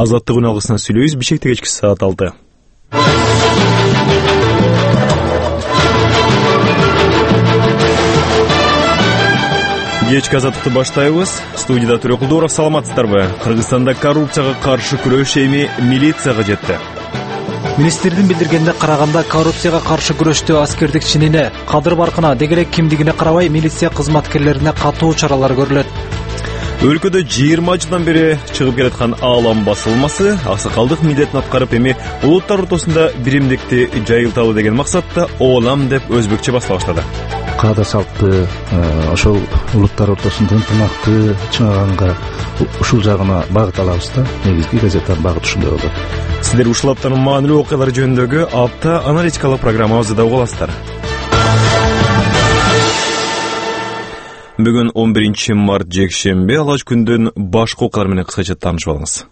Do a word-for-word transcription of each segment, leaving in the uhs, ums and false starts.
Азаттык үн алгысынан сүйлөйбүз. Бишкекте кечки саат алты. Кечки азаттыкты баштайбыз. Студияда Төрөкулдууров, саламатсыздарбы? Кыргызстанда коррупцияга каршы күрөш эми милицияга жетти. Министрдин билдиргенине караганда, коррупцияга каршы күрөштө аскердик чинине, кадыр баркына, дегелек кимдигине карабай милиция кызматкерлерине катуу чаралар көрүлөт. Өлкөдө жыйырма жылдан бери чыгып келаткан Аалам басылмасы аксакалдык милдетин аткарып, эми улуттар ортосунда биримдикти жайылталы деген максатта Оолам деп өзбекче басыла баштады. Каада салтты, ошол улуттар ортосунда ынтымакты чыңаганга ушул жагына багыт алабыз да. Негизги газеттан багыт ушундай болот. Сиздер ушул аптанын маанилүү окуялары жөнүндөгү апта аналитикалык программабызда угуп аласыздар. Бүгүн он биринчи март жекшемби, алгач күндүн башкы окуялары менен кыскача таанышып алыңыз.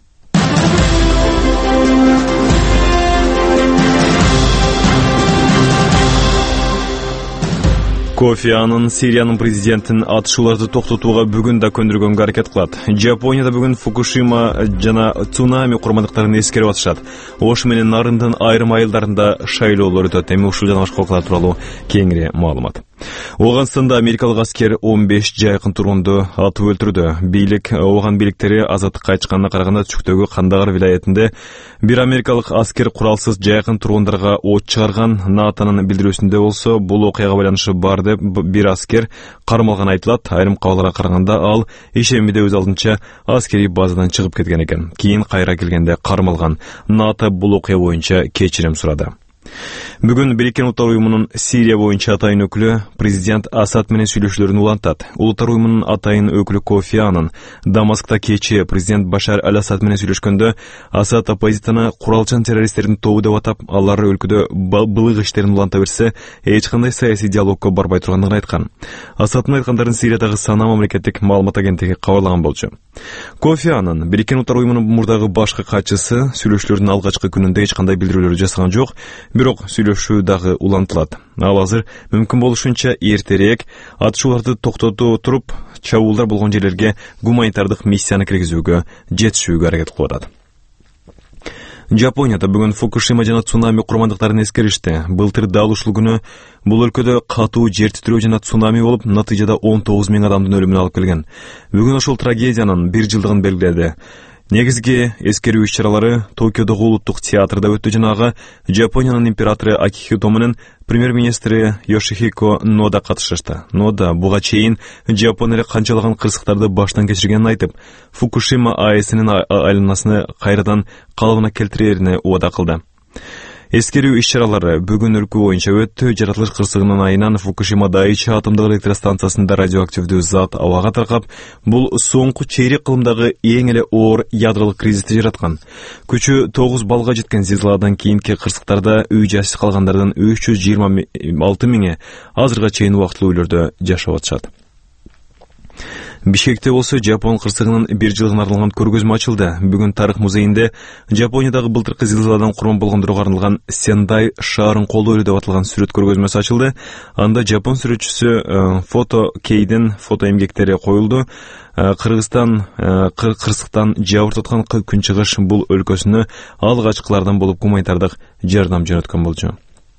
Кофи Аннан Сириянын президентин атышууларды токтотууга бүгүн да көндүргөнгө аракет кылат. Жапонияда бүгүн Фукушима жана цунами курмандыктарын эскерип атышат. Ош менен Нарындын айрым айылдарында шайлоолор өтөт. Эми ушул жана башка окуялар тууралуу кеңири маалымат. Оганстанда америкалык аскер он беш жайкын тургунду атып өлтүрдү. Бийлик Оган бийликтери азаттыкка кайтканына караганда түштөгү Кандагар вилаятында бир америкалык аскер куралсыз жайкын тургундарга от чыгарган. НАТОнун билдирүүсүндө болсо, бул окуяга байланышы бар деп бир аскер кармалган айтылат. Айрым кабарларга караганда ал ишемиде өз алдынча аскерий базадан чыгып кеткен экен. Кийин кайра келгенде кармалган. НАТО бул окуя боюнча кечирим сурады. Бүгүн Бириккен Улуттар уюмунун Сирия боюнча атайын өкүлү президент Асад менен сүйлөшүүлөрүн улантат. Улуттар уюмунун атайын өкүлү Кофи Аннан Дамаскта кечээ президент Башар аль-Асад менен сүйлөшкөндө Асад оппозицияны куралчан террористтердин тобу деп атап, алар өлкөдө былык иштерин уланта берсе, эч кандай саясий диалогко барбай тургандыгын айткан. Асаддын айткандарын Сириядагы Сана мамлекеттик маалымат агенттиги кабарлаган болчу. Кофи Аннан Бириккен Улуттар уюмунун мурдагы башкы катчысы сүйлөшүүлөрдүн алгачкы күнүндө эч кандай билдирүүлөр жасаган жок, бирок сүйлөшүү дагы улантылат. Ал азыр мүмкүн болушунча эртерээк атышууларды токтотуу туруп, чабуулдар болгон жерлерге гуманитардык миссияны киргизүүгө жетишүүгө аракет кылып атат. Жапонияда бүгүн Фукушима жана цунами курмандыктарын эскеришти. Былтыр дал ушул күнү бул өлкөдө катуу жер титирөө жана цунами болуп, натыйжада он тогуз миң адамдын өлүмүнө алып келген. Бүгүн ошол трагедиянын бир жылдыгын белгиледи. Негизги эскерүү иш-чаралары Токиодогу улуттук театрда өттү жана ага Жапониянын императору Акихито менен премьер-министри Йошихико Нода катышышты. Нода буга чейин Жапон эле канчалаган кырсыктарды баштан кечиргенин айтып, Фукушима АЭСинин айланасыны кайрадан калыбына келтирээрине убада кылды. Эскерүү иш-чаралары бүгүн өлкө боюнча өттү. Жаратылыш кырсыгынын айынан Фукушима Дайчи атомдук электростанциясында радиоактивдүү зат абага таркап, бул соңку чейрек кылымдагы эң эле оор ядролук кризисти жараткан. Күчү тогуз баллга жеткен зилзаладан кийинки кырсыктарда үй жайсыз калгандардын үч жүз жыйырма алты миңи азырга чейин убактылуу үйлөрдө жашап атышат. Бишкекте болсо Жапон кырсыгынын бир жылдыгына арналган көргөзмө ачылды. Бүгүн тарых музейинде Жапониядагы былтыркы зилзаладан курман болгондорго арналган Сендай шаарын колдойлу деп аталган сүрөт көргөзмөсү ачылды. Анда Жапон сүрөтчүсү Фото Кейдин фото эмгектери коюлду. Кыргызстан кырсыктан жабыртаткан күнчыгыш бул өлкөсүнө алгачкылардан болуп гуманитардык жардам жөнөткөн болчу.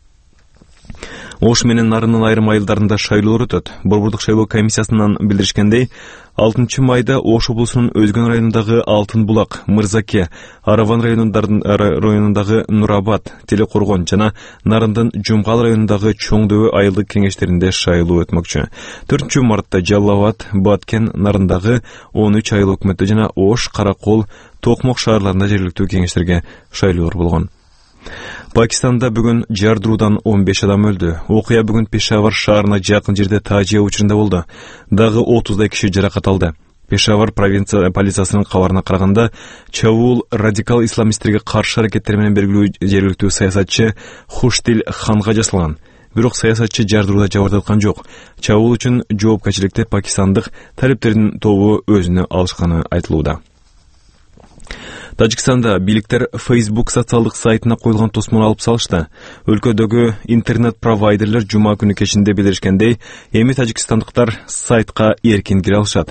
Ош менен Нарындын айрым айылдарында шайлоолор өтөт. Борбордук шайлоо комиссиясынан билдиришкендей, алтынчы майда Ош облусунун Өзгөн районундагы Алтын булак, Мырзаке, Араван районундагы Нурабад, Телекоргон жана Нарындын Жумгал районундагы Чоңдөбө айылдык кеңештеринде шайлоо өтмөкчү. төртүнчү мартта Жалал Абад, Баткен, Нарындагы он үч айыл өкмөттө жана Ош, Каракол, Токмок шаарларында жергиликтүү кеңештерге шайлоолор болгон. Пакистанда бүгүн жардыруудан он беш адам өлдү. Окуя бүгүн Пешавар шаарына жакын жерде Тажия учурунда болду. Дагы отуздай киши жаракат алды. Пешавар провинция полициясынын кабарына караганда, чабуул радикал исламисттерге каршы аракеттер менен белгилүү жергиликтүү саясатчы Хуштил Ханга жасалган. Бирок саясатчы жардырууда жабырдаткан жок. Чабуул үчүн жоопкерчиликти пакистандык талептердин тобу өзүнө алышканы айтылууда. Тажикстанда бийликтер Facebook социалдык сайтына коюлган тосмону алып салышты. Өлкөдөгү интернет-провайдерлер жума күнү кечинде билдиришкендей, эми тажикстандыктар сайтка эркин кире алышат.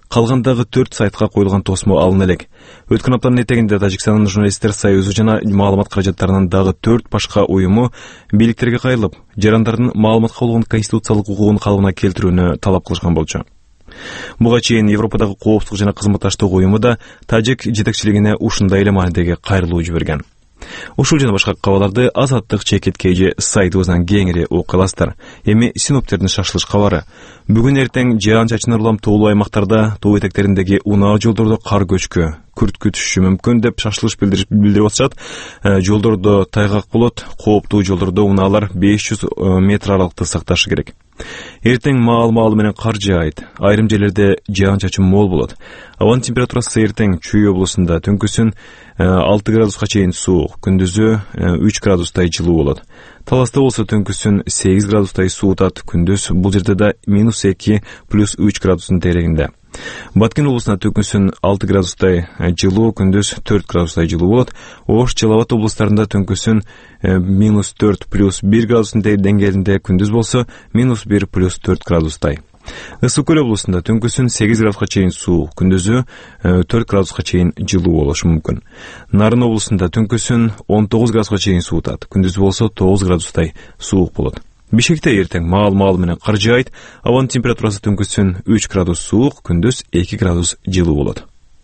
Калгандагы төрт сайтка коюлган тосмо алына элек. Өткөн аптанын этегинде Тажикстандын журналисттер союзу жана маалымат каражаттарынын дагы төрт башка уюму бийликтерге кайрылып, жарандардын маалыматка болгон конституциялык укугун калыбына келтирүүнү талап кылышкан болчу. Буга чейин Европадагы коопсуздук жана кызматташтык уюму да тажик жетекчилигине ушундай эле маанидеги кайрылуу жиберген. Ушул жана башка кабарларды Азаттык чекиткейи сайтыбыздан кеңири окуй аласыздар. Эми синоптиктердин шашылыш кабары. Бүгүн эртең жаан-чачын ырылам тоолуу аймактарда, тоо этектериндеги унаа жолдордо кар көчкү, күрт күтүшү мүмкүн деп шашылыш билдирип атышат. Жолдордо тайгак болот, кооптуу жолдордо унаалар беш жүз метр аралыкты сакташы керек. Эртең маал-маалы менен кар жаайт. Айрым жерлерде жаан-чачын мол болот. Абанын температурасы эртең Чүй облусунда түнкүсүн алты градуска чейин суук, күндүзү үч градустай жылуу болот. Таласта болсо түнкүсүн сегиз градустай суутат, күндүз бул жерде да минус эки плюс үч градустун терегинде. Баткен облусунда түнкүсүн алты градустай жылуу, күндүз төрт градустай жылуу болот. Ош, Жалал Абад облустарында түнкүсүн минус төрт плюс бир градустун деңгээлинде, күндүз болсо минус бир плюс төрт градустай. Ысык көл облусунда түнкүсүн сегиз градуска чейин суук, күндүзү төрт градуска чейин жылуу болушу мүмкүн. Нарын облусунда түнкүсүн он тогуз градуска чейин суутат, күндүз болсо тогуз градустай суук болот. Бишкекте эртең маал-маал менен кар жаайт. Абанын температурасы түнкүсүн үч градус суук, күндүз эки градус жылуу болот.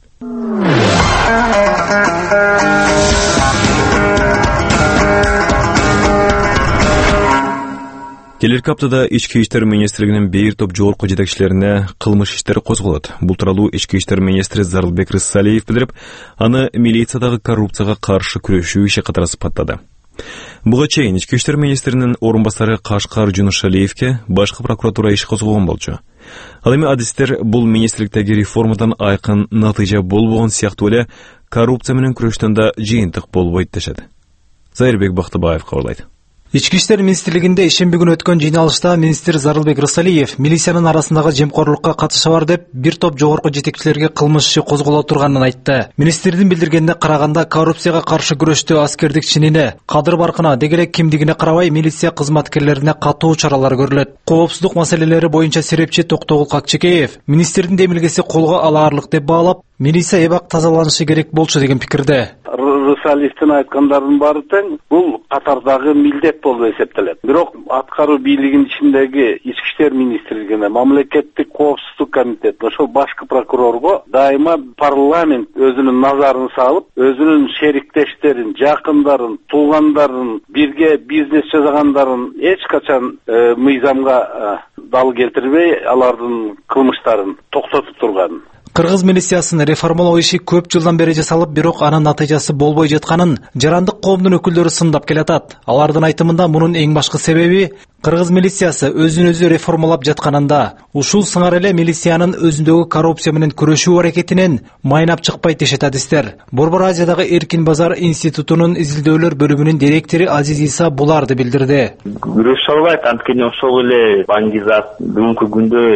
Келерки аптада Ички иштер министрлигинин бир топ жогорку жетекчилерине кылмыш иштери козголот. Бул тууралуу Ички иштер министри Зарылбек Рыссалиев билдирип, аны милициядагы коррупцияга каршы күрөшүү иши катары сыпаттады. Буга чейин Ички иштер министринин орун басары Кашкар Жунушалиевке башкы прокуратура иш козгогон болчу. Ал эми адистер бул министрликтеги реформадан айкын натыйжа болбогон сыяктуу эле коррупция менен күрөштөн да жыйынтык болбойт дешет. Зайырбек Бактыбаев кабарлайт. Ички иштер министрлигинде ишемби күнү өткөн жыйналышта министр Зарылбек Рыссалиев милициянын арасындагы жемкорлукка катышы бар деп бир топ жогорку жетекчилерге кылмыш иши козголо турганын айтты. Министрдин билдиргенине караганда коррупцияга каршы күрөштө аскердик чинине, кадыр баркына, деги эле кимдигине карабай милиция кызматкерлерине катуу чаралар көрүлөт. Коопсуздук маселелери боюнча серепчи Токтогул Какчекеев министрдин демилгеси колго алаарлык деп баалап, милиция эбак тазаланышы керек болчу деген пикирде. Рыссалиевдин айткандардын баары тең, бул катардагы милдет болуп эсептелет. Бирок аткаруу бийлигинин ичиндеги Ички иштер министрлигине, мамлекеттик коопсуздук комитетине, ошол башкы прокурорго дайыма парламент өзүнүн назарын салып, өзүнүн шериктештерин, жакындарын, туугандарын, бирге бизнес жасагандарын эч качан э, мыйзамга э, дал келтирбей, алардын кылмыштарын токтотуп турган. Кыргыз милициясын реформалоо иши көп жылдан бери жасалып, бирок анын натыйжасы болбой жатканын жарандык коомдун өкүлдөрү сындап келатат. Алардын айтымында мунун эң башкы себеби Кыргыз милициясы өзүн өзү реформалап жатканында. Ушул сыңар эле милициянын өзүндөгү коррупция менен күрөшүү аракетинен майнап чыкпайт дешет адистер. Борбор Азиядагы Эркин базар институтунун изилдөөлөр бөлүмүнүн директору Азиз Иса буларды билдирди. Күрөшө албайт, анткени ошол эле бандизат бүгүнкү күндө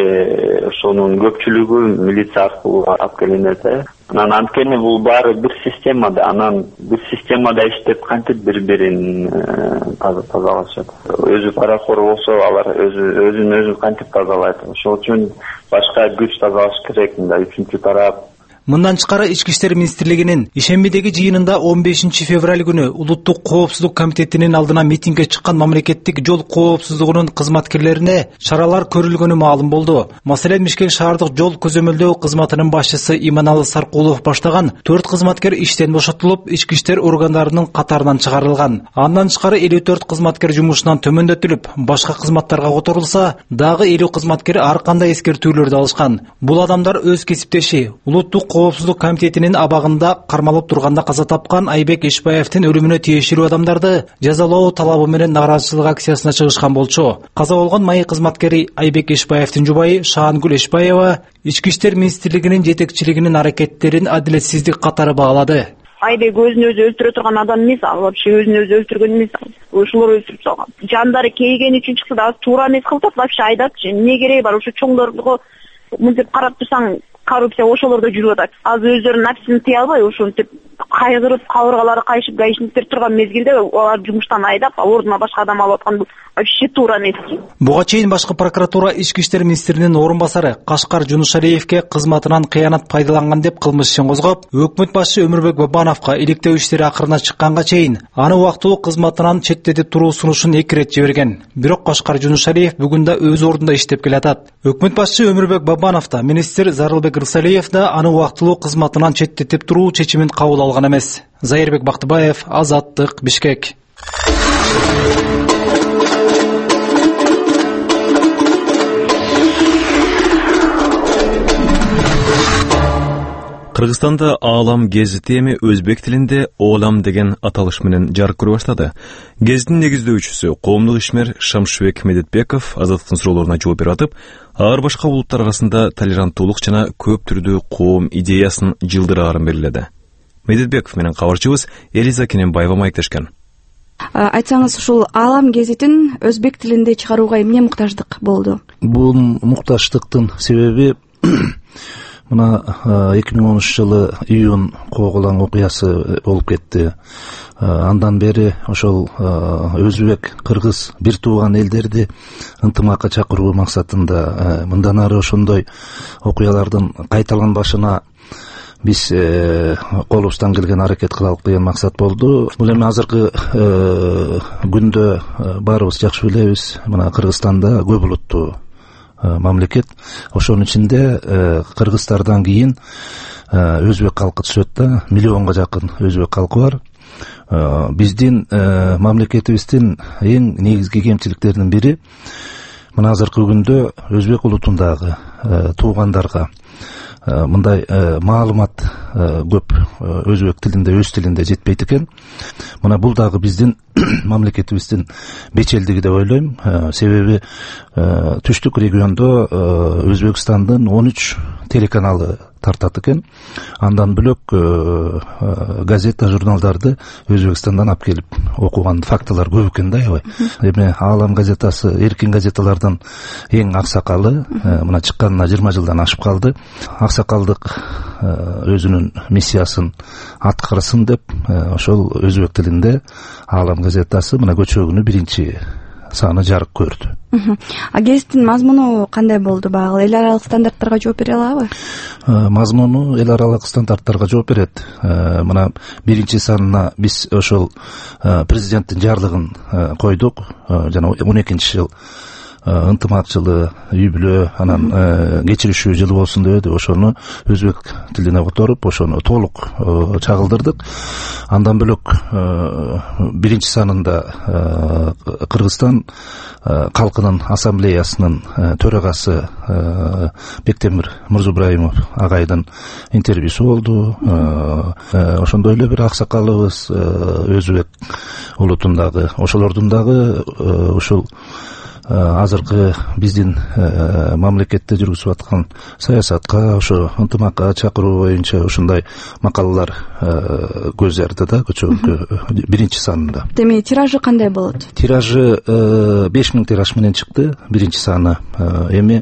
ошонун көпчүлүгү милиция аркылуу алып келинет. Анан анткени бул баары бир системада, анан бир системада иштеп кантип бири-бирин тазалашат. Өзү паракор болсо, алар өзү өзүн өзү кантип тазалайт. Ошол үчүн башка күч тазалаш керек, мындай үчүнчү тарап. Мындан тышкары Ички иштер министрлигинин ишембидеги жыйынында он бешинчи февраль күнү Улуттук коопсуздук комитетинин алдына митингге чыккан мамлекеттик жол коопсуздугунун кызматкерлерине чаралар көрүлгөнү маалым болду. Маселен, Бишкек шаардык жол көзөмөлдөө кызматынын башчысы Иманалы Саркулов баштаган төрт кызматкер иштен бошотулуп, ички иштер органдарынын катарынан чыгарылган. Андан тышкары элүү төрт кызматкер жумушунан төмөндөтүлүп, башка кызматтарга которулса, дагы элүү кызматкер ар кандай эскертүүлөрдү алышкан. Бул адамдар өз кесиптеши Улуттук коопсуздук комитетинин абагында кармалып турганда каза тапкан Айбек Эшбаевдин өлүмүнө тиешелүү адамдарды жазалоо талабы менен нааразычылык акциясына чыгышкан болчу. Каза болгон майы кызматкери Айбек Эшбаевдин жубайы Шаангүл Эшбаева Ички иштер министрлигинин жетекчилигинин аракеттерин адилетсиздик катары баалады. Айбек өзүн өзү өлтүрө турган адам эмес, ал вообще өзүн өзү өлтүргөн эмес. Ошолор өлтүрүп салган. Жандары кейгени үчүн чыкса да туура эмес кылып вообще айдатчы. Эмне кереги бар? Ошо чоңдорго мынтип карап турсаң, коррупция ошолордо жүрүп атат. Азыр өздөрүнүн нафсин тыя албай ошентип кайгырып, кабыргалары кайшып, гаишниктер турган мезгилде алар жумуштан айдап, ордуна башка адам алып аткан вообще туура эмес. Буга чейин башкы прокуратура ички иштер министринин орун басары Кашкар Жунушалиевке кызматынан кыянат пайдаланган деп кылмыш ишин козгоп, өкмөт башчы Өмүрбек Бабановго иликтөө иштери акырына чыкканга чейин аны убактылуу кызматынан четтетип туруу сунушун эки ирет жиберген. Бирок Кашкар Жунушалиев бүгүн да өз ордунда иштеп келатат. Өкмөт башчы Өмүрбек Бабанов да, министр Зарылбек Рысалиев да аны убактылуу кызматынан четтетип туруу чечимин кабыл алган эмес. Зайырбек Бактыбаев, Азаттык, Бишкек. Кыргызстанда Аалам гезити эми өзбек тилинде Олам деген аталыш менен жарык көрө баштады. Гезиттин негиздөөчүсү коомдук ишмер Шамшыбек Медетбеков азаттыктын суроолоруна жооп берип атып, ар башка улуттар арасында толеранттуулук жана көп түрдүү коом идеясын жылдыраарын белгиледи. Медетбеков менен кабарчыбыз Элиза Кененбаева маектешкен. Айтсаңыз, ушул Аалам гезитин өзбек тилинде чыгарууга эмне муктаждык болду? Бул муктаждыктын себеби мына эки миң онунчу жылы июнь кооголаң окуясы болуп кетти. Андан бери ошол өзбек, кыргыз бир тууган элдерди ынтымакка чакыруу максатында мындан ары ошондой окуялардын кайталанбашына биз колубуздан келген аракет кылалык деген максат болду. Бул эми азыркы күндө баарыбыз жакшы билебиз, мына Кыргызстанда көп улуттуу мамлекет, ошонун ичинде кыргыздардан кийин өзбек калкы түшөт да, миллионго жакын өзбек калкы бар. Биздин мамлекетибиздин эң негизги кемчиликтеринин бири мына азыркы күндө өзбек улутундагы туугандарга мындай маалымат көп өзбек тилинде, өз тилинде жетпейт экен. Мына бул дагы биздин мамлекетибиздин бечелдиги деп ойлойм. Себеби түштүк региондо Өзбекстандын он үч телеканалы тартат экен. Андан бөлөк газета, журналдарды Өзбекстандан алып келип окуган фактылар көп экен да, аябай. Эми Аалам газетасы эркин газеталардан эң аксакалы, мына чыкканына жыйырма жылдан ашып калды. Аксакалдык өзүнүн миссиясын аткарсын деп ошол өзбек тилинде Аалам газетасы мына көчөгүнү биринчи саны жарык көрдү. А гезиттин мазмуну кандай болду? Багы эл аралык стандарттарга жооп бере алабы? Мазмуну эл аралык стандарттарга жооп берет. Мына биринчи санына биз ошол президенттин жарлыгын койдук. Жана он экинчи жыл ынтымак жылы, үй бүлө, анан кечиришүү жылы болсун деп ошону өзбек тилине которуп, ошону толук чагылдырдык. Андан бөлөк биринчи санында Кыргызстан калкынын ассамблеясынын төрагасы Бектемир Мурзубраимов агайдын интервьюсу болду. Ошондой эле бир аксакалыбыз өзбек улутундагы, ошолордун дагы ушул азыркы биздин мамлекетте жүргүзүп аткан саясатка, ошо ынтымакка чакыруу боюнча ушундай макалалар көз ярды да көчөгү биринчи санында. Эми тиражы кандай болот? Тиражы беш миң тираж менен чыкты биринчи саны. Эми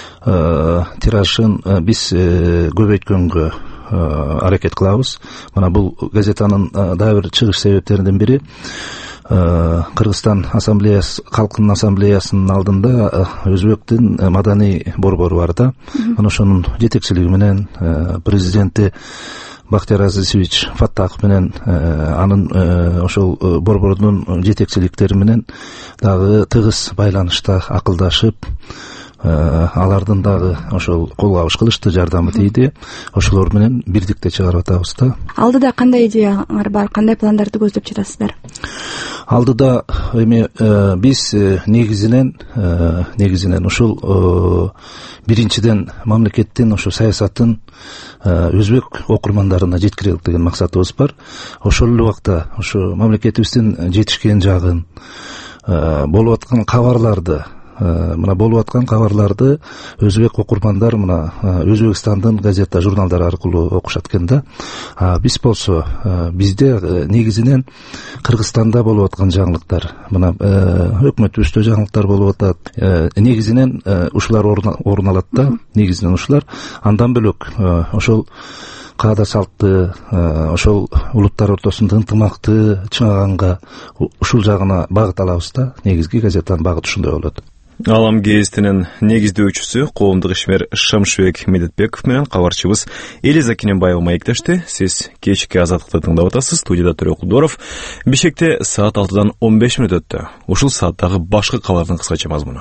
тиражын биз көбөйткөнгө аракет кылабыз. Мына бул газетанын дагы бир чыгыш себептеринин бири Кыргызстан ассамблеясы, калкынын ассамблеясынын алдында өзбектин маданий борбору бар да. Мына ошонун жетекчилиги менен президенти Бактияр Азизович Фаттахов менен анын ошол борбордун жетекчиликтери менен дагы тыгыз байланышта акылдашып, алардын дагы ошол кол кабыш кылышты, жардамы тийди. Ошолор менен бирдикте чыгарып атабыз да. Алдыда кандай идеялар бар, кандай пландарды көздөп жатасыздар? Алдыда эми биз негизинен негизинен ушул биринчиден мамлекеттин ошо саясатын өзбек окурмандарына жеткирелик деген максатыбыз бар. Ошол эле убакта ошо мамлекетибиздин жетишкен жагын, болуп аткан кабарларды мына болуп аткан кабарларды өзбек окурмандар мына Өзбекстандын газета журналдары аркылуу окушат экен да. Биз болсо бизде негизинен Кыргызстанда болуп аткан жаңылыктар, мына өкмөтүбүздө жаңылыктар болуп атат. Негизинен ушулар орун алат да, негизинен ушулар. Андан бөлөк ошол каада салтты, ошол улуттар ортосунда ынтымакты чыңаганга ушул жагына багыт алабыз да. Негизги газетанын багыты ушундай болот. Алам гезитинин негиздөөчүсү коомдук ишмер Шамшыбек Медетбеков менен кабарчыбыз Элиза Кененбаева маектешти. Сиз кечки Азаттыкты тыңдап атасыз. Студияда Төрө Кулдоров. Бишкекте саат алтыдан он беш мүнөт өттү. Ушул сааттагы башкы кабардын кыскача мазмуну.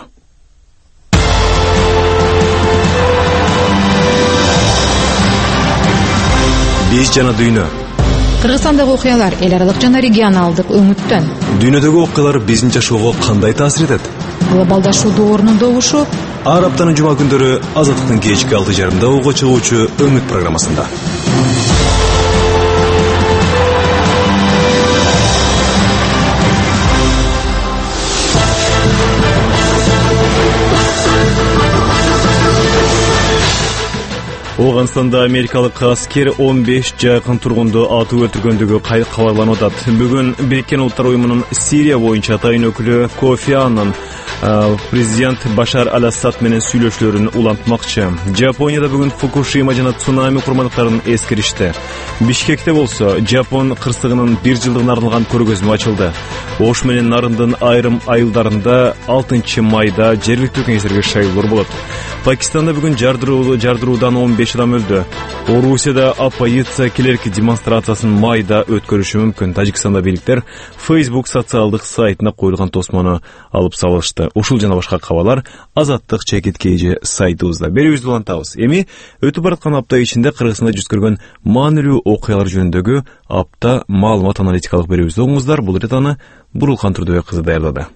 Биз жана дүйнө. Кыргызстандагы окуялар эл аралык жана регионалдык өңүттөн. Дүйнөдөгү окуялар биздин жашоого кандай таасир этет? Глобалдашуу доорунун добушу ар аптанын жума күндөрү Азаттыктын кечки алты жарымда уга чыгуучу өңүт программасында. Оганстанда америкалык аскер он беш жакын тургунду атып өлтүргөндүгү кабарланып атат. Бүгүн Бириккен Улуттар уюмунун Сирия боюнча атайын өкүлү Кофи Аннан президент Башар Аль-Асад менен сүйлөшүүлөрүн улантмакчы. Жапонияда бүгүн Фукушима жана цунами курмандыктарын эскеришти. Бишкекте болсо Жапон кырсыгынын бир жылдыгына арналган көргөзмө ачылды. Ош менен Нарындын айрым айылдарында алтынчы майда жергиликтүү кеңештерге шайлоолор болот. Пакистанда бүгүн жардыруудан он беш адам өлдү. Орусияда оппозиция келерки демонстрациясын майда өткөрүшү мүмкүн. Тажикстанда бийликтер Facebook социалдык сайтына коюлган тосмону алып салышты. Ушул жана башка кабарлар Азаттык чекит кейжи сайтыбызда. Берүүбүздү улантабыз. Эми өтүп бараткан апта ичинде Кыргызстанда жүз көргөн маанилүү окуялар жөнүндөгү апта маалымат аналитикалык берүүбүздү оңуңуздар. Бул ретаны Бурулкан Турдубек кызы даярдады.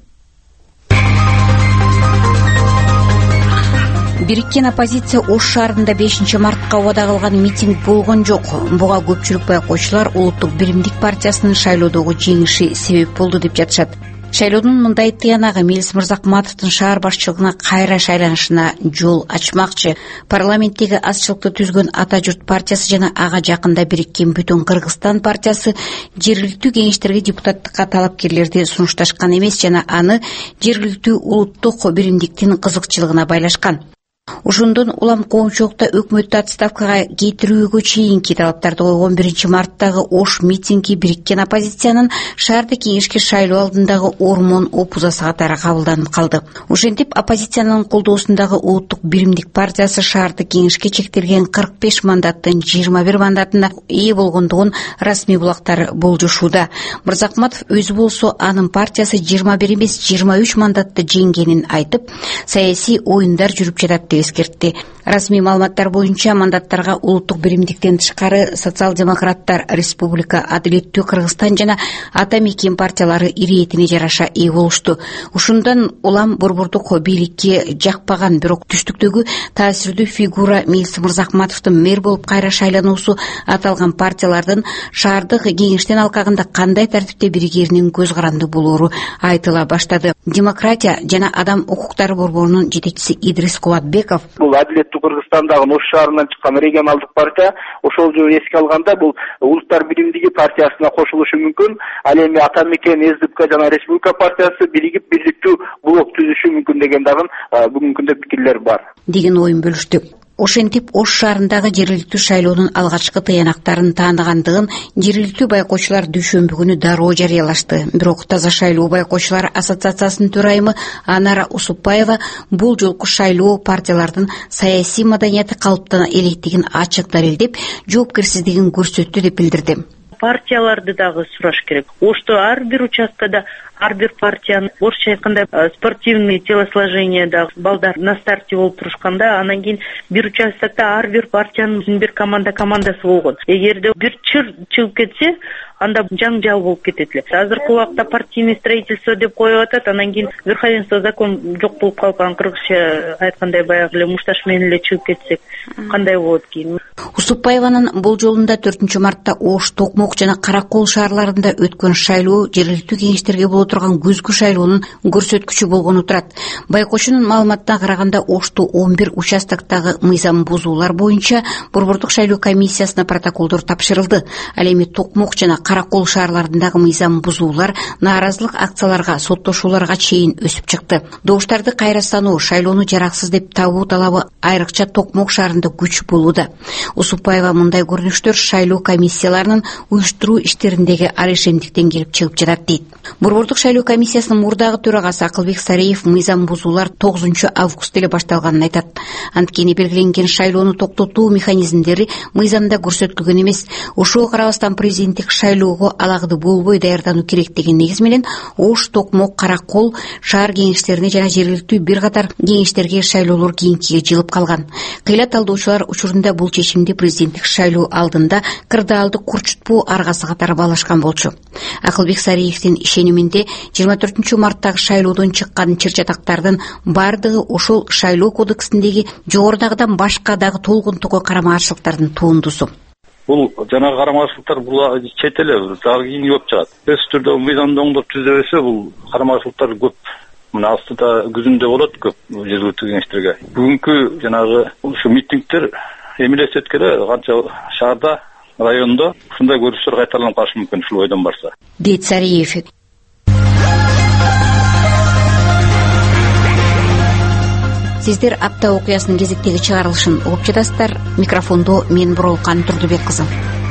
Бириккен оппозиция Ош шаарында бешинчи мартка убада кылган митинг болгон жок. Буга көпчүлүк байкоочулар Улуттук биримдик партиясынын шайлоодогу жеңиши себеп болду деп жатышат. Шайлоодун мындай тыянагы Мелис Мырзакматовдун шаар башчылыгына кайра шайланышына жол ачмакчы. Парламенттеги азчылыкты түзгөн Ата журт партиясы жана ага жакында Бириккен Бүтүн Кыргызстан партиясы жергиликтүү кеңештерге депутаттыкка талапкерлерди сунушташкан эмес жана аны жергиликтүү улуттук биримдиктин кызыкчылыгына байлашкан. Ошондон улам коомчулукта өкмөттү отставкага кетирүүгө чейинки талаптарды койгон биринчи марттагы Ош митинги Бириккен оппозициянын шаарды кеңешке шайлоо алдындагы ормон опузасы катары кабылданып калды. Ошентип оппозициянын колдоосундагы Улуттук биримдик партиясы шаарды кеңешке чектелген кырк беш мандаттын жыйырма бир мандатына ээ болгондугун расмий булактар болжошууда. Мырзакматов өзү болсо анын партиясы жыйырма бир эмес жыйырма үч мандатты жеңгенин айтып, саясий оюндар жүрүп жатат деп эскертти. Расмий маалыматтар боюнча мандаттарга Улуттук биримдиктен тышкары социал-демократтар, Республика, Адилеттүү Кыргызстан жана Ата Мекен партиялары иретине жараша ээ болушту. Ушундан улам борбордук бийликке жакпаган, бирок түштүктөгү таасирдүү фигура Мелис Мырзакматовдун мэр болуп кайра шайлануусу аталган партиялардын шаардык кеңештин алкагында кандай тартипте биригеринин көз каранды болоору айтыла баштады. Демократия жана адам укуктары борборунун жетекчиси Идрис Кубатбеков: бул Адилеттүү Кыргызстандагы Ош шаарынан чыккан регионалдык партия, ошол жолу эске алганда бул Улуттар биримдиги партиясына кошулушу мүмкүн. Ал эми Ата Мекен, СДПК жана Республика партиясы биригип бирликтүү блок түзүшү мүмкүн деген дагы бүгүнкү күндө пикирлер бар деген оюн бөлүштү. Ошентип Ош шаарындагы жергиликтүү шайлоонун алгачкы тыянактарын тааныгандыгын жергиликтүү байкоочулар дүйшөмбү күнү дароо жарыялашты. Бирок Таза шайлоо байкоочулар ассоциациясынын төрайымы Анара Усупбаева бул жолку шайлоо партиялардын саясий маданияты калыптана электигин ачык далилдеп, жоопкерсиздигин көрсөттү деп билдирди. Партияларды дагы сураш керек. Ошто ар бир участкада ар бир партиянын орусча айтканда спортивный телосложениеда балдар на старте болуп турушканда, анан кийин бир участокто ар бир партиянын бир команда командасы болгон. Эгерде бир чыр чыгып кетсе, анда жаңжал болуп кетет эле. Азыркы убакта партийный строительство деп коюп атат, анан кийин верховенство закон жок болуп калган, кыргызча айткандай баягы эле мушташ менен эле чыгып кетсек кандай болот кийин? Усупбаеванын болжолунда төртүнчү мартта Ош, Токмок жана Каракол шаарларында өткөн шайлоо жергиликтүү кеңештерге боло турган күзгү шайлоонун көрсөткүчү болгону турат. Байкошунун маалыматына караганда Ошто он бир участоктогу мыйзам бузуулар боюнча борбордук шайлоо комиссиясына протоколдор тапшырылды. Ал эми Токмок жана Каракол шаарларындагы мыйзам бузуулар нааразылык акцияларга, соттошууларга чейин өсүп чыкты. Добуштарды кайра саноо, шайлоону жараксыз деп табуу талабы айрыкча Токмок шаарында күч болууда. Усупбаева мындай көрүнүштөр шайлоо комиссияларынын уюштуруу иштериндеги арешемдиктен келип чыгып жатат дейт. Борбордук шайлоо комиссиясынын мурдагы төрагасы Акылбек Сариев мыйзам бузуулар тогузунчу август эле башталганын айтат. Анткени белгиленген шайлоону токтотуу механизмдери мыйзамда көрсөтүлгөн эмес. Ошого карабастан президенттик шайлоого алагды болбой даярдануу керек деген негиз менен Ош, Токмок, Каракол шаар кеңештерине жана жергиликтүү бир катар кеңештерге шайлоолор кийинкиге жылып калган. Кыйла талдоочулар учурунда бул чечимди президенттик шайлоо алдында кырдаалды курчутпоо аргасы катары баалашкан болчу. Акылбек Сариевдин ишениминде жыйырма төртүнчү марттагы шайлоодон чыккан чыр-чатактардын бардыгы ошол шайлоо кодексиндеги жогорудагыдан башка дагы толгунтугу карама каршылыктардын туындусу. Бул жанагы карама каршылыктар бул чет эле дагы кийин көп чыгат. Өз түрдө мыйзамды оңдоп түзөбөсө бул карама каршылыктар көп. Мына астыда күзүндө болот көп жергиликтүү кеңештерге. Бүгүнкү жанагы ушу митингдер эмелесет эле канча шаарда, райондо ушундай көрүнүштөр кайталанып калышы мүмкүн ушул ойдон барса. Дейт Сариев. Сиздер апта окуясынын кезектеги чыгарылышын угуп жатасыздар. Микрофондо мен Буролкан Турдубек кызы.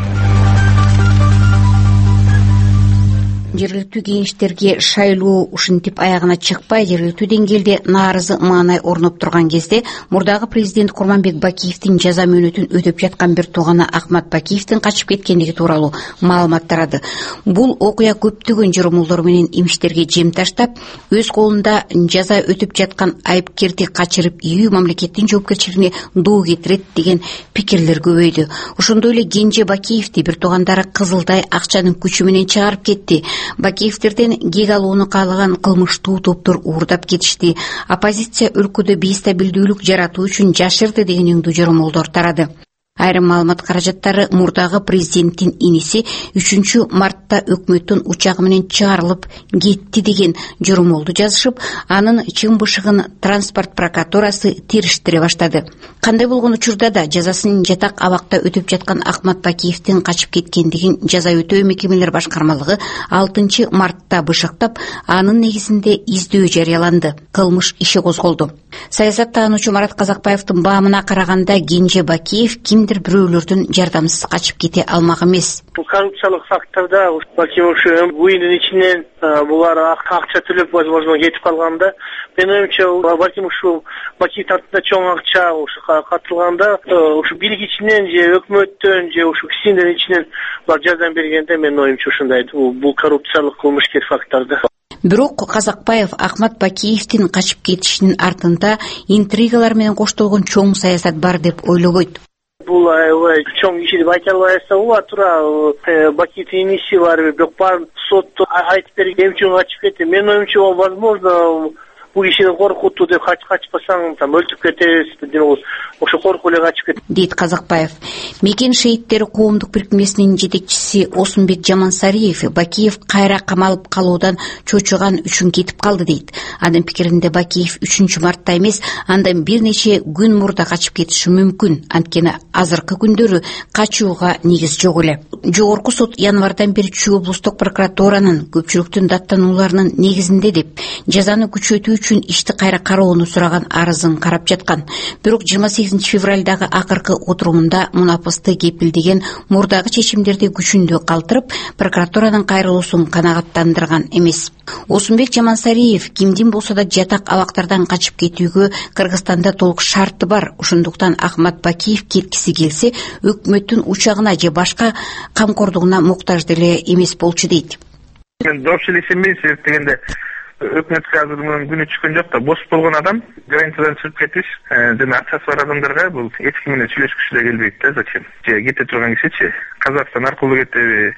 Жергиликтүү кеңештерге шайлоо ушинтип аягына чыкпай, жергиликтүү деңгээлде нааразы маанай орноп турган кезде мурдагы президент Курманбек Бакиевдин жаза мөөнөтүн өтөп жаткан бир тууганы Акмат Бакиевдин качып кеткендиги тууралуу маалымат тарады. Бул окуя көптөгөн журумулдар менен имиштерге жем таштап, өз колунда жаза өтөп жаткан айыпкерди качырып ийүү мамлекеттин жоопкерчилигине доо кетирет деген пикирлер көбөйдү. Ошондой эле Кенже Бакиевди бир туугандары кызылдай акчанын күчү менен чыгарып кетти. Бакиевдерден кек алууну каалаган кылмыштуу топтор уурдап кетишти. Оппозиция өлкөдө бейстабилдүүлүк жаратуу үчүн жашырды деген өңдүү журумулдар тарады. Айрым маалымат каражаттары мурдагы президенттин иниси үчүнчү мартта өкмөттүн учагы менен чыгарылып кетти деген журумулду жазышып, анын чын бышыгын транспорт прокуратурасы териштире баштады. Кандай болгон учурда да жазасын жатак абакта өтөп жаткан Акмат Бакиевдин качып кеткендигин жаза өтөө мекемелер башкармалыгы алтынчы мартта бышыктап, анын негизинде издөө жарыяланды. Кылмыш иши козголду. Саясаттануучу Марат Казакбаевдин баамына караганда Кенже Бакиев кимдир бирөөлөрдүн жардамсыз качып кете алмак эмес. Бул коррупциялык факторда Бакиев ушу буйнун ичинен булар акча төлөп возможно кетип калганда, менин оюмча Бакиев ушу Бакиев тартында чоң акча ушу катылганда, ушу бийлик ичинен же өкмөттөн же ушу кишинин ичинен булар жардам бергенде менин оюмча ушундай бул коррупциялык кылмышкер факторда. Бирок Казакбаев Акмат Бакиевдин качып кетишинин артында интригалар менен коштолгон чоң саясат бар деп ойлобойт. Бул аябай чоң иш деп айта албайсың, ооба туура Бакиевдин иши бар, бирок баарын сотто айтып берген эмне үчүн качып кетти. Менин оюмча ол возможно бул ишини коркутуу деп качпасаң там өлтүрүп кетебиз деп ошо коркуп эле качып кетти, дейт Казакбаев. Мекен шейиттери коомдук бирикмесинин жетекчиси Осунбек Жамансариев Бакиев кайра камалып калуудан чочуган үчүн кетип калды дейт. Анын пикиринде Бакиев үчүнчү мартта эмес, андан бир нече күн мурда качып кетиши мүмкүн. Анткени азыркы күндөрү качууга негиз жок эле. Жогорку сот январдан бери Чүй облустук прокуратуранын көпчүлүктүн даттануларынын негизинде деп жазаны күчөтүү үчүн ишти кайра кароону сураган арызын карап жаткан. Бирок жыйырма сегизинчи февралдагы акыркы отурумунда мунапысты кепилдеген мурдагы чечимдерди күчүндө калтырып, прокуратуранын кайрылуусун канагаттандырган эмес. Осунбек Жамансариев кимдин болсо да жатак абактардан качып кетүүгө Кыргызстанда толук шарты бар. Ошондуктан Акмат Бакиев кеткиси келсе, өкмөттүн учагына же башка камкордугуна муктаж деле эмес болчу дейт. Мен жоопчулук ишенбейм, себеп дегенде өкмөткө азыр мунун күнү чыккан жок да, бос болгон адам границадан чыгып кетиш жана акчасы бар адамдарга бул эч ким менен сүйлөшкүчү да келбейт да, зачем? Же кете турган кишичи Казакстан аркылуу кетеби,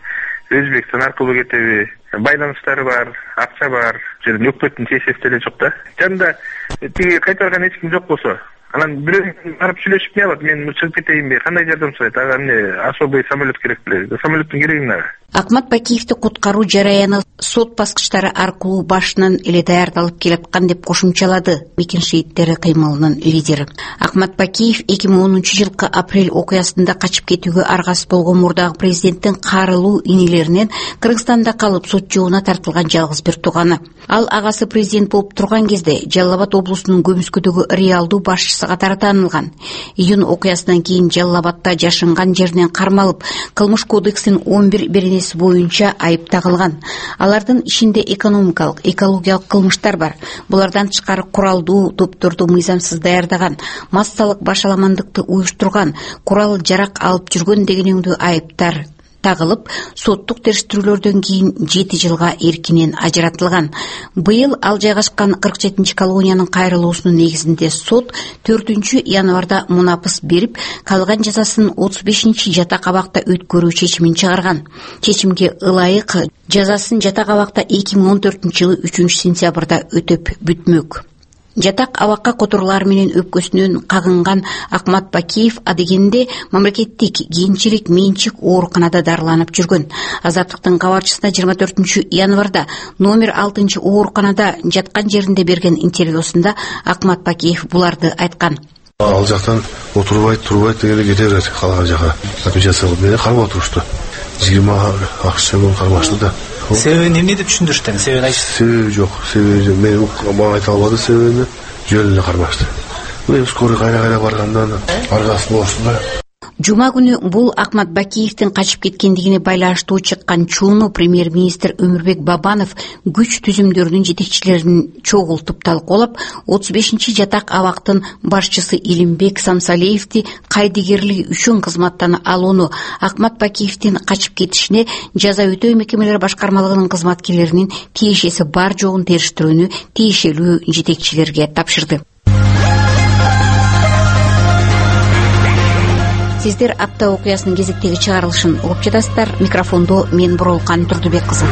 Өзбекстан аркылуу кетеби, байланыштары бар, акча бар, жерде өкмөттүн сессиясы деле жок да. Жанында тиги кайтарган эч ким жок болсо, анан бирөө барып сүйлөшүп не алат? Мен чыгып кетейинби? Кандай жардам сурайт? Ага эмне особый самолет керек беле? Самолеттин кереги эмне? Акмат Бакиевди куткаруу жараяны сот баскычтары аркылуу башынан эле даярдалып келаткан деп кошумчалады Мекен шейиттери кыймылынын лидери. Акмат Бакиев эки миң онунчу жылкы апрель окуясында качып кетүүгө аргасыз болгон мурдагы президенттин карылуу инелеринен Кыргызстанда калып сот жообуна тартылган жалгыз бир тууганы. Ал агасы президент болуп турган кезде Жалал Абад облусунун Көмүскөдөгү реалдуу башчысы катары таанылган. Июнь окуясынан кийин Жалал Абадда жашынган жеринен кармалып, кылмыш кодексинин он бир беренеси боюнча айып тагылган. Алардын ичинде экономикалык, экологиялык кылмыштар бар. Булардан тышкары куралдуу топторду мыйзамсыз даярдаган, массалык башаламандыкты уюштурган, курал жарак алып жүргөн дегенеңдүү айыптар тагылып, соттук териштирүүлөрдөн кийин жети жылга эркинен ажыратылган. Быйыл ал жайгашкан кырк жетинчи колониянын кайрылуусунун негизинде сот төртүнчү январда мунапыс берип, калган жазасын отуз бешинчи жатак абакта өткөрүү чечимин чыгарган. Чечимге ылайык жазасын жатак абакта эки миң он төртүнчү жылы үчүнчү сентябрда өтөп бүтмөк. Жатак абакка которуулар менен өпкөсүнөн кагынган Акмат Бакиев адегенде мамлекеттик кийинчерик менчик ооруканада дарыланып жүргөн. Азаттыктын кабарчысына жыйырма төртүнчү январда номер алтынчы ооруканада жаткан жеринде берген интервьюсунда Акмат Бакиев буларды айткан. Ал жактан отурбайт, турбайт дегенде кете берет калган жака. Операция кылып мени кармап отурушту. жыйырма акча менен кармашты да. Себебин эмне деп түшүндүрүштү? Себебин айтып. Себеби жок. Себеби мен мага айта албады себебини. Жөн эле кармашты. Мен скорый кайра-кайра баргандан аргасын болушту да. Жума күнү бул Акмат Бакиевдин качып кеткендигине байланыштуу чыккан чууну премьер-министр Өмүрбек Бабанов күч түзүмдөрүнүн жетекчилерин чогултуп талкуулап, отуз бешинчи жатак абактын башчысы Илимбек Самсалиевди кайдыгерлиги үчүн кызматтан алууну, Акмат Бакиевдин качып кетишине жаза өтөө мекемелери башкармалыгынын кызматкерлеринин тиешеси бар жогун териштирүүнү тиешелүү жетекчилерге тапшырды. Сиздер апта окуясынын кезектеги чыгарылышын угуп жатасыздар. Микрофондо мен Бурулкан Турдубек кызы.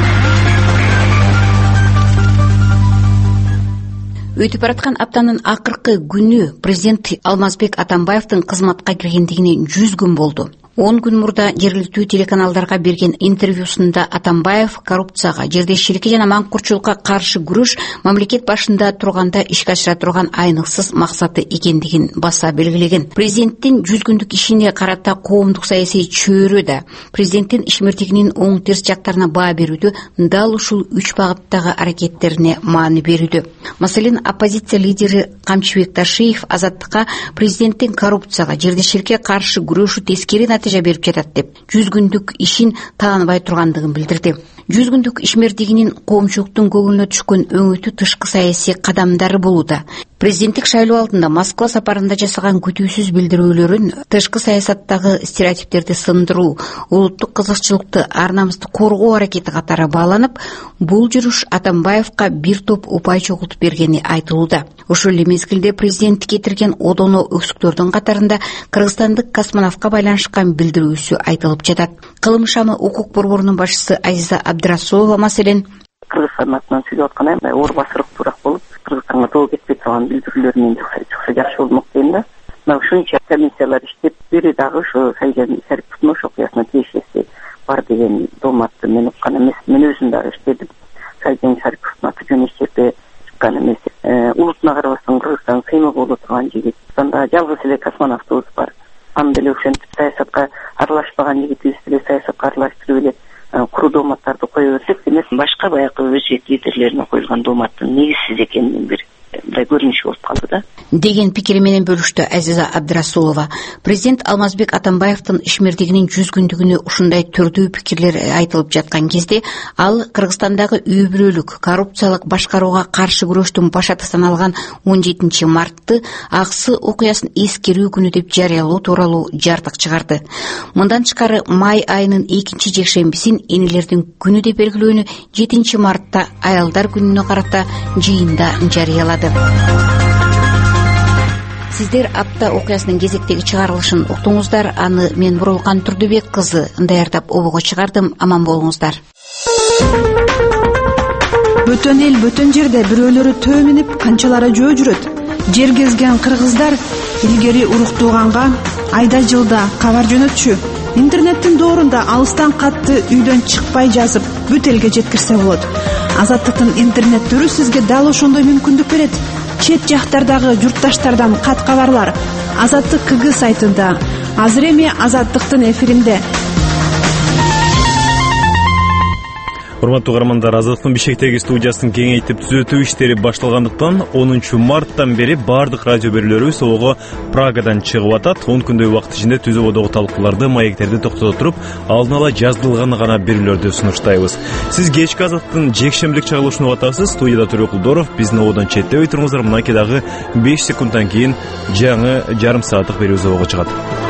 Өтүп бараткан аптанын акыркы күнү президент Алмазбек Атамбаевдин кызматка киргендигине жүз күн болду. он күн мурда жергиликтүү телеканалдарга берген интервьюсунда Атамбаев коррупцияга, жердешчиликке жана маңкурчулукка каршы күрөш мамлекет башында турганда ишке ашыра турган айныксыз максаты экендигин баса белгилеген. Президенттин жүз күндүк ишине карата коомдук саясий чөйрө да президенттин ишмердигинин оң терс жактарына баа берүүдө дал ушул үч багыттагы аракеттерине маани берүүдө. Маселен, оппозиция лидери Камчыбек Ташиев Азаттыкка президенттин коррупцияга, жердешчиликке каршы күрөшү тескери натыйжа берип жатат деп жүз күндүк ишин таанбай тургандыгын билдирди. жүз күндүк ишмердигинин коомчулуктун көңүлүнө түшкөн өңүтү тышкы саясий кадамдары болууда. Президенттик шайлоо алдында Москва сапарында жасаган күтүүсүз билдирүүлөрүн тышкы саясаттагы стереотиптерди сындыруу, улуттук кызыкчылыкты, ар намысты коргоо аракети катары бааланып, бул жүрүш Атамбаевка бир топ упай чогултуп бергени айтылууда. Ошол эле мезгилде президент кетирген одоно өксүктөрдүн катарында кыргызстандык космонавтка байланышкан билдирүүсү айтылып жатат. Кылым шамы укук борборунун башчысы Азиза Абдрасулова маселен Кыргызстан атынан сүйлөп аткан эми оор басырыктуураак болуп, Кыргызстанга тоо кетпей турган билдирүүлөр менен чыкса жакшы болмок дейм да. Мына ушунча комиссиялар иштеп, бири дагы ошо Сайжан Шариповдун ошол окуясына тиешеси бар деген дооматты мен уккан эмес. Мен өзүм дагы иштедим. Сайжан Шариповдун аты жөнү эч жерде чыккан эмес. Улутуна карабастан Кыргызстан кыймыл боло турган жигит. Анда жалгыз эле космонавтыбыз бар. Аны деле ошентип саясатка аралашпаган жигитибиз деле саясатка аралаштырып эле куру дооматтарды кое берсек, демек башка баягы өзбек лидерлерине коюлган дооматтын негизсиз экенинин бир мындай көрүнүшү болуп калды да деген пикири менен бөлүштү Азиза Абдрасулова. Президент Алмазбек Атамбаевдин ишмердигинин жүз күндүгүнө ушундай түрдүү пикирлер айтылып жаткан кезде ал Кыргызстандагы үй бүлөлүк коррупциялык башкарууга каршы күрөштүн башаты саналган он жетинчи мартты аксы окуясын эскерүү күнү деп жарыялоо тууралуу жартык чыгарды. Мындан тышкары май айынын экинчи жекшембисин энелердин күнү деп белгилөөнү жетинчи мартта аялдар күнүнө карата жыйында жарыялады. сиздер апта окуясынын кезектеги чыгарылышын уктуңуздар. Аны мен Бурулкан Турдубек кызы даярдап обого чыгардым. Аман болуңуздар. Бөтөн эл бөтөн жерде бирөөлөрү төө минип канчалары жөө жүрөт. Жер кезген кыргыздар илгери уруктууганга айда жылда кабар жөнөтчү. Интернеттин доорунда алыстан катты үйдөн чыкпай жазып бүт элге жеткирсе болот. Азаттыктын интернеттөрү сизге дал ошондой мүмкүндүк берет. Чет жактардагы журтташтардан кат кабарлар Азаттык КГ сайтында. Азыр эми Азаттыктын эфиринде. Урматтуу каармандар, Азаттыктын Бишкектеги студиясын кеңейтип түзөтүү иштери башталгандыктан онунчу марттан бери бардык радио берүүлөрүбүз ого Прагадан чыгып атат. он күндөй убакыт ичинде түзүүбодогу талкууларды, маектерди токтото туруп, алдын ала жаздырылган гана берүүлөрдү сунуштайбыз. Сиз кечки Азаттыктын жекшембилик чыгарылышын угуп атасыз. Студияда Төрөкул Кулдоров. Биздин одон четтебей туруңуздар. Мынакей дагы беш секундтан кийин жаңы жарым сааттык берүүбүз ого чыгат.